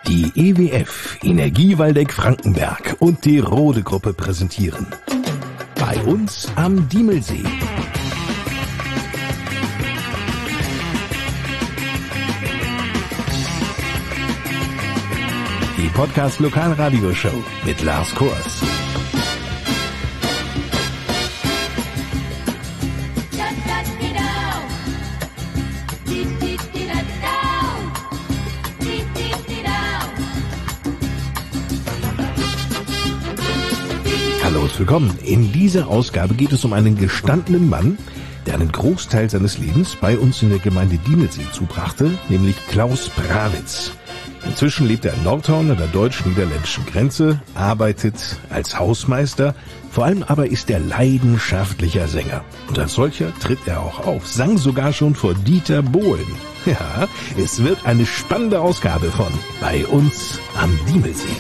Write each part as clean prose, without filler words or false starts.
Die EWF, Energie Waldeck-Frankenberg und die Rode-Gruppe präsentieren. Bei uns am Diemelsee. Die Podcast-Lokalradioshow mit Lars Kors. Hallo und willkommen. In dieser Ausgabe geht es um einen gestandenen Mann, der einen Großteil seines Lebens bei uns in der Gemeinde Diemelsee zubrachte, nämlich Klaus Prawitz. Inzwischen lebt er in Nordhorn an der deutsch-niederländischen Grenze, arbeitet als Hausmeister, vor allem aber ist er leidenschaftlicher Sänger. Und als solcher tritt er auch auf, sang sogar schon vor Dieter Bohlen. Ja, es wird eine spannende Ausgabe von Bei uns am Diemelsee.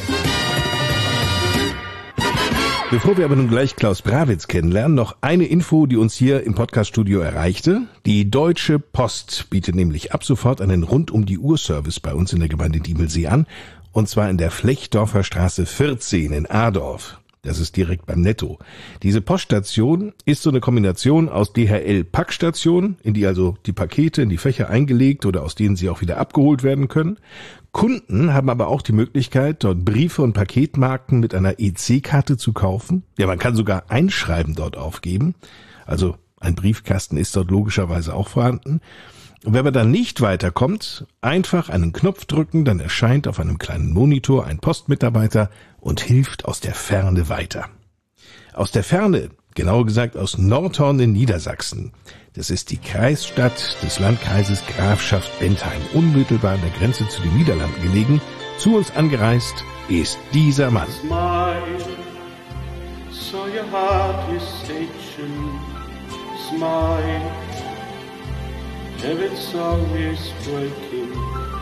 Bevor wir aber nun gleich Klaus Prawitz kennenlernen, noch eine Info, die uns hier im Podcaststudio erreichte. Die Deutsche Post bietet nämlich ab sofort einen Rund-um-die-Uhr-Service bei uns in der Gemeinde Diemelsee an. Und zwar in der Flechdorfer Straße 14 in Adorf. Das ist direkt beim Netto. Diese Poststation ist so eine Kombination aus DHL-Packstation, in die also die Pakete in die Fächer eingelegt oder aus denen sie auch wieder abgeholt werden können. Kunden haben aber auch die Möglichkeit, dort Briefe und Paketmarken mit einer EC-Karte zu kaufen. Ja, man kann sogar Einschreiben dort aufgeben. Also ein Briefkasten ist dort logischerweise auch vorhanden. Und wenn man dann nicht weiterkommt, einfach einen Knopf drücken, dann erscheint auf einem kleinen Monitor ein Postmitarbeiter und hilft aus der Ferne weiter. Aus der Ferne, genauer gesagt aus Nordhorn in Niedersachsen. Das ist die Kreisstadt des Landkreises Grafschaft Bentheim, unmittelbar an der Grenze zu den Niederlanden gelegen. Zu uns angereist ist dieser Mann. Smile, so your heart is aching. Smile, heaven's song is breaking.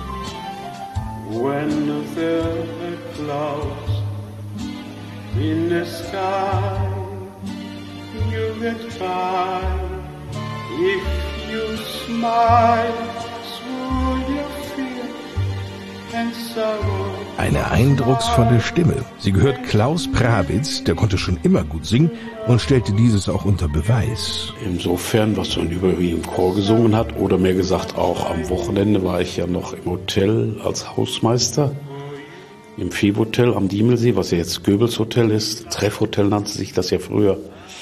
When there are clouds in the sky, you get by. If you smile through your fear and sorrow. Eine eindrucksvolle Stimme. Sie gehört Klaus Prawitz, der konnte schon immer gut singen und stellte dieses auch unter Beweis. Insofern, was man überwiegend im Chor gesungen hat, oder mehr gesagt auch am Wochenende war ich ja noch im Hotel als Hausmeister. Im Viehhotel am Diemelsee, was ja jetzt Goebbels Hotel ist. Treffhotel nannte sich das ja früher.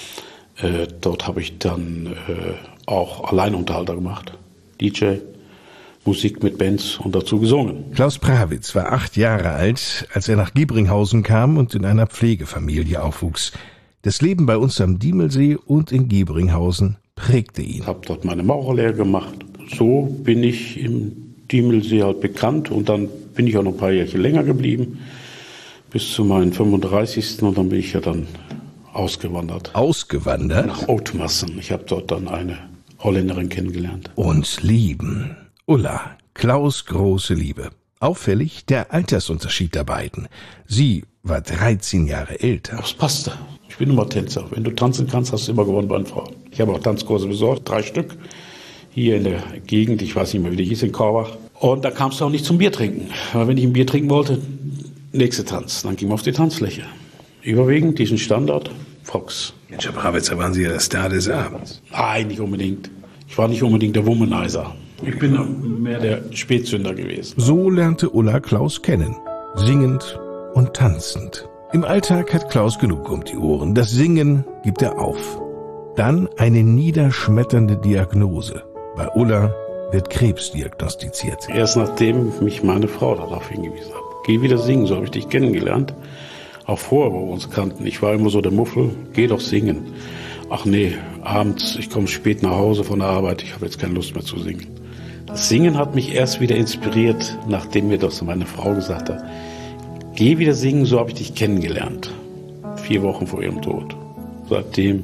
Dort habe ich dann auch Alleinunterhalter gemacht. DJ, Musik mit Bands und dazu gesungen. Klaus Prawitz war 8 Jahre alt, als er nach Giebringhausen kam und in einer Pflegefamilie aufwuchs. Das Leben bei uns am Diemelsee und in Giebringhausen prägte ihn. Ich habe dort meine Maurerlehre gemacht. So bin ich im Diemelsee halt bekannt und dann bin ich auch noch ein paar Jahre länger geblieben, bis zu meinen 35. und dann bin ich ja dann ausgewandert. Ausgewandert? Nach Oudtmassen. Ich habe dort dann eine Holländerin kennengelernt. Und lieben. Ulla, Klaus' große Liebe. Auffällig der Altersunterschied der beiden. Sie war 13 Jahre älter. Das passte. Ich bin immer Tänzer. Wenn du tanzen kannst, hast du immer gewonnen bei den Frauen. Ich habe auch Tanzkurse besorgt, 3 Stück. Hier in der Gegend, ich weiß nicht mehr, wie die hieß, in Korbach. Und da kamst du auch nicht zum Bier trinken. Weil wenn ich ein Bier trinken wollte, nächste Tanz. Dann ging man auf die Tanzfläche. Überwiegend diesen Standard, Fox. Mensch, Herr Prawitz, da waren Sie ja der Star des Abends. Nein, nicht unbedingt. Ich war nicht unbedingt der Womanizer. Ich bin mehr der Spätzünder gewesen. So lernte Ulla Klaus kennen. Singend und tanzend. Im Alltag hat Klaus genug um die Ohren. Das Singen gibt er auf. Dann eine niederschmetternde Diagnose. Bei Ulla wird Krebs diagnostiziert. Erst nachdem mich meine Frau darauf hingewiesen hat. Geh wieder singen, so habe ich dich kennengelernt. Auch vorher, wo wir uns kannten. Ich war immer so der Muffel, geh doch singen. Ach nee, abends, ich komme spät nach Hause von der Arbeit, ich habe jetzt keine Lust mehr zu singen. Das Singen hat mich erst wieder inspiriert, nachdem mir das meine Frau gesagt hat. Geh wieder singen, so habe ich dich kennengelernt. 4 Wochen vor ihrem Tod. Seitdem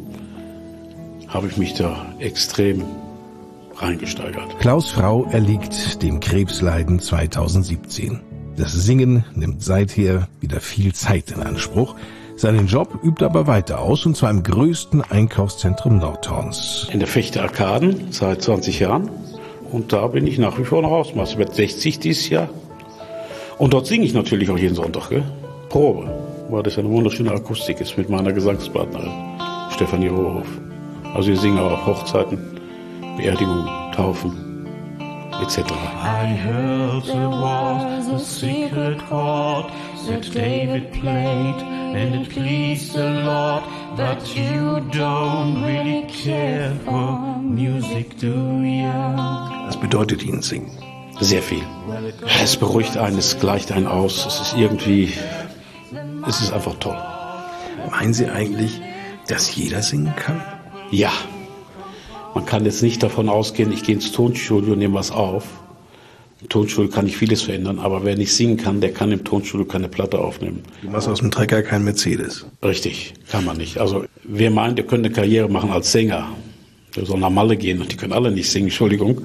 habe ich mich da extrem reingesteigert. Klaus' Frau erliegt dem Krebsleiden 2017. Das Singen nimmt seither wieder viel Zeit in Anspruch. Seinen Job übt er aber weiter aus, und zwar im größten Einkaufszentrum Nordhorns. In der Fechter Arkaden seit 20 Jahren. Und da bin ich nach wie vor noch Hausmeister. Ich werde 60 dieses Jahr. Und dort singe ich natürlich auch jeden Sonntag, gell? Probe, weil das ja eine wunderschöne Akustik ist mit meiner Gesangspartnerin, Stefanie Rohoff. Also wir singen auch auf Hochzeiten, Beerdigungen, Taufen, etc. I heard there was a secret chord that David played, and it pleased the Lord, but you don't really care for music, do you? Was bedeutet Ihnen Singen? Sehr viel. Es beruhigt einen, es gleicht einen aus, es ist irgendwie, es ist einfach toll. Meinen Sie eigentlich, dass jeder singen kann? Ja, man kann jetzt nicht davon ausgehen, ich gehe ins Tonstudio und nehme was auf. Im Tonstudio kann ich vieles verändern, aber wer nicht singen kann, der kann im Tonstudio keine Platte aufnehmen. Du machst aus dem Trecker kein Mercedes. Richtig, kann man nicht. Also wer meint, der könnte eine Karriere machen als Sänger, der soll nach Malle gehen und die können alle nicht singen, Entschuldigung.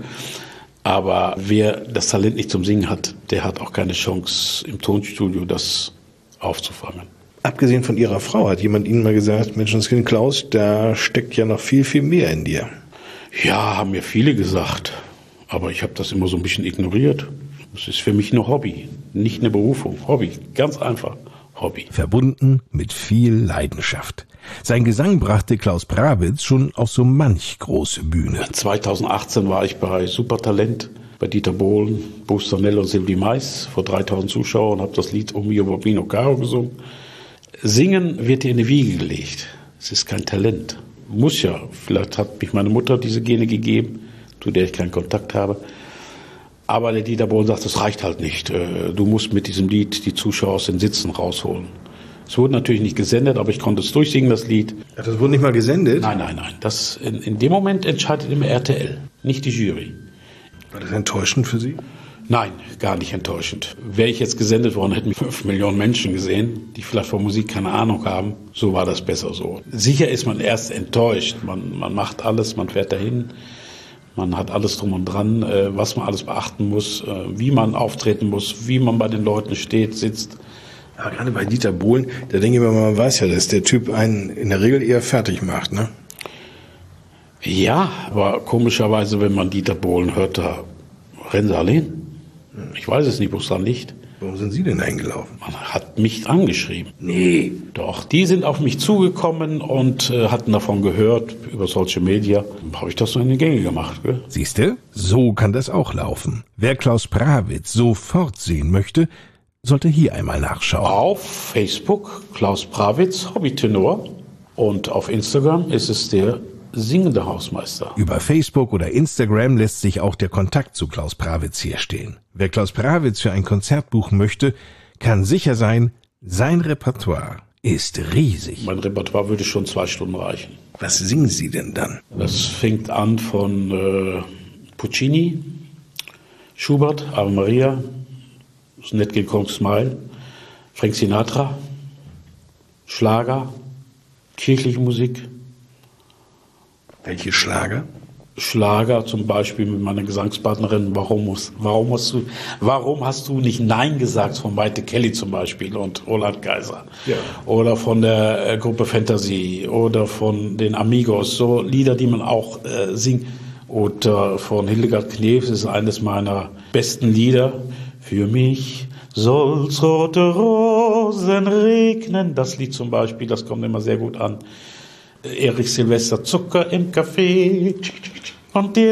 Aber wer das Talent nicht zum Singen hat, der hat auch keine Chance im Tonstudio das aufzufangen. Abgesehen von Ihrer Frau, hat jemand Ihnen mal gesagt, Menschenskind Klaus, da steckt ja noch viel, viel mehr in dir. Ja, haben mir viele gesagt, aber ich habe das immer so ein bisschen ignoriert. Es ist für mich nur Hobby, nicht eine Berufung. Hobby, ganz einfach, Hobby. Verbunden mit viel Leidenschaft. Sein Gesang brachte Klaus Brawitz schon auf so manch große Bühne. 2018 war ich bei Supertalent, bei Dieter Bohlen, Buster Nell und Sylvie Mais vor 3000 Zuschauern, habe das Lied O mio Bambino Caro gesungen. Singen wird dir in die Wiege gelegt. Es ist kein Talent. Muss ja. Vielleicht hat mich meine Mutter diese Gene gegeben, zu der ich keinen Kontakt habe. Aber der Dieter Bohlen sagt, das reicht halt nicht. Du musst mit diesem Lied die Zuschauer aus den Sitzen rausholen. Es wurde natürlich nicht gesendet, aber ich konnte es durchsingen, das Lied. Ja, das wurde nicht mal gesendet? Nein. Das in dem Moment entscheidet immer RTL, nicht die Jury. War das enttäuschend für Sie? Nein, gar nicht enttäuschend. Wäre ich jetzt gesendet worden, hätten mich 5 Millionen Menschen gesehen, die vielleicht von Musik keine Ahnung haben. So war das besser so. Sicher ist man erst enttäuscht. Man macht alles, man fährt dahin. Man hat alles drum und dran, was man alles beachten muss, wie man auftreten muss, wie man bei den Leuten steht, sitzt. Aber gerade bei Dieter Bohlen, da denke ich mir, man weiß ja, dass der Typ einen in der Regel eher fertig macht, ne? Ja, aber komischerweise, wenn man Dieter Bohlen hört, da rennen sie alle hin. Ich weiß es nicht, wo es dran liegt. Warum sind Sie denn eingelaufen? Man hat mich angeschrieben. Nee. Doch, die sind auf mich zugekommen und hatten davon gehört, über Social Media. Dann habe ich das so in die Gänge gemacht. Gell? Siehste, so kann das auch laufen. Wer Klaus Brawitz sofort sehen möchte, sollte hier einmal nachschauen. Auf Facebook Klaus Brawitz, Hobbytenor. Und auf Instagram ist es der singende Hausmeister. Über Facebook oder Instagram lässt sich auch der Kontakt zu Klaus Brawitz herstellen. Wer Klaus Brawitz für ein Konzert buchen möchte, kann sicher sein, sein Repertoire ist riesig. Mein Repertoire würde schon 2 Stunden reichen. Was singen Sie denn dann? Das fängt an von Puccini, Schubert, Ave Maria, Nat King Cole Smile, Frank Sinatra, Schlager, kirchliche Musik. Welche Schlager? Schlager zum Beispiel mit meiner Gesangspartnerin, warum hast du nicht Nein gesagt von Maite Kelly zum Beispiel und Roland Kaiser. Ja. Oder von der Gruppe Fantasy oder von den Amigos, so Lieder, die man auch singt. Oder von Hildegard Knef, das ist eines meiner besten Lieder. Für mich soll's rote Rosen regnen. Das Lied zum Beispiel, das kommt immer sehr gut an. Erich Silvester, Zucker im Kaffee. Und die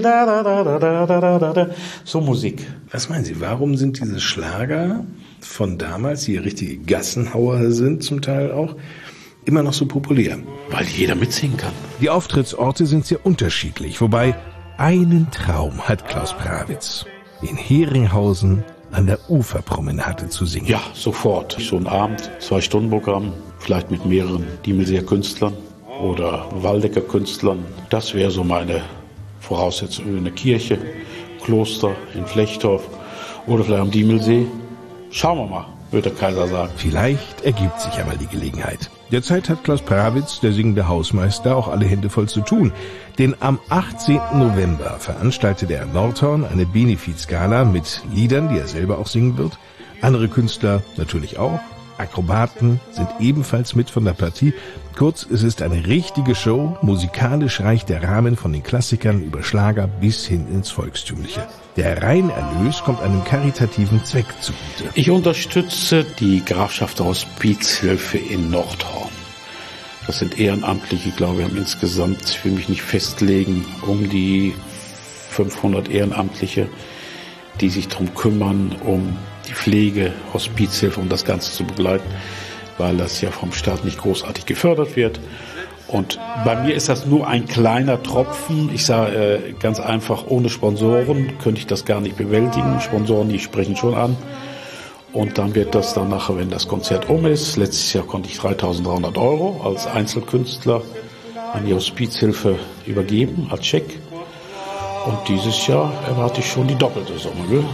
so Musik. Was meinen Sie, warum sind diese Schlager von damals, die richtige Gassenhauer sind zum Teil auch, immer noch so populär? Weil jeder mitsingen kann. Die Auftrittsorte sind sehr unterschiedlich, wobei einen Traum hat Klaus Brawitz. In Heringhausen an der Uferpromenade zu singen. Ja, sofort. So ein Abend, 2-Stunden-Programm, vielleicht mit mehreren Diemelseer Künstlern oder Waldecker Künstlern. Das wäre so meine Voraussetzung. Eine Kirche, Kloster in Flechtorf oder vielleicht am Diemelsee. Schauen wir mal, würde der Kaiser sagen. Vielleicht ergibt sich einmal die Gelegenheit. Derzeit hat Klaus Brawitz, der singende Hausmeister, auch alle Hände voll zu tun. Denn am 18. November veranstaltet er in Nordhorn eine Benefizgala mit Liedern, die er selber auch singen wird. Andere Künstler natürlich auch. Akrobaten sind ebenfalls mit von der Partie. Kurz, es ist eine richtige Show. Musikalisch reicht der Rahmen von den Klassikern über Schlager bis hin ins Volkstümliche. Der Reinerlös kommt einem karitativen Zweck zugute. Ich unterstütze die Grafschaft Hospizhilfe in Nordhorn. Das sind Ehrenamtliche, ich glaube, wir haben insgesamt, ich will mich nicht festlegen, um die 500 Ehrenamtliche, die sich darum kümmern, um die Pflege, Hospizhilfe, um das Ganze zu begleiten, weil das ja vom Staat nicht großartig gefördert wird. Und bei mir ist das nur ein kleiner Tropfen. Ich sage ganz einfach, ohne Sponsoren könnte ich das gar nicht bewältigen. Sponsoren, die sprechen schon an. Und dann wird das dann nachher, wenn das Konzert um ist, letztes Jahr konnte ich 3.300 € als Einzelkünstler an die Hospizhilfe übergeben, als Scheck. Und dieses Jahr erwarte ich schon die doppelte Summe. Gell?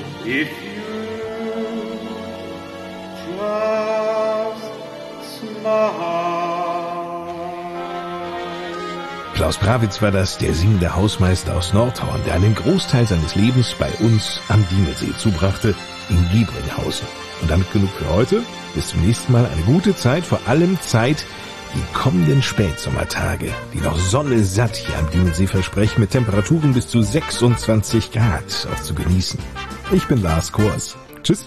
Klaus Brawitz war das, der singende Hausmeister aus Nordhorn, der einen Großteil seines Lebens bei uns am Diemelsee zubrachte, in Giebringhausen. Und damit genug für heute. Bis zum nächsten Mal. Eine gute Zeit, vor allem Zeit, die kommenden Spätsommertage, die noch Sonne satt hier am Diemelsee versprechen, mit Temperaturen bis zu 26 Grad auch zu genießen. Ich bin Lars Kors. Tschüss.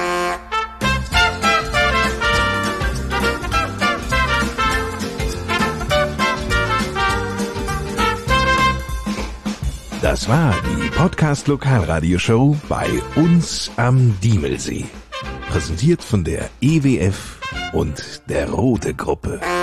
Das war die Podcast-Lokalradioshow bei uns am Diemelsee. Präsentiert von der EWF und der Rote Gruppe.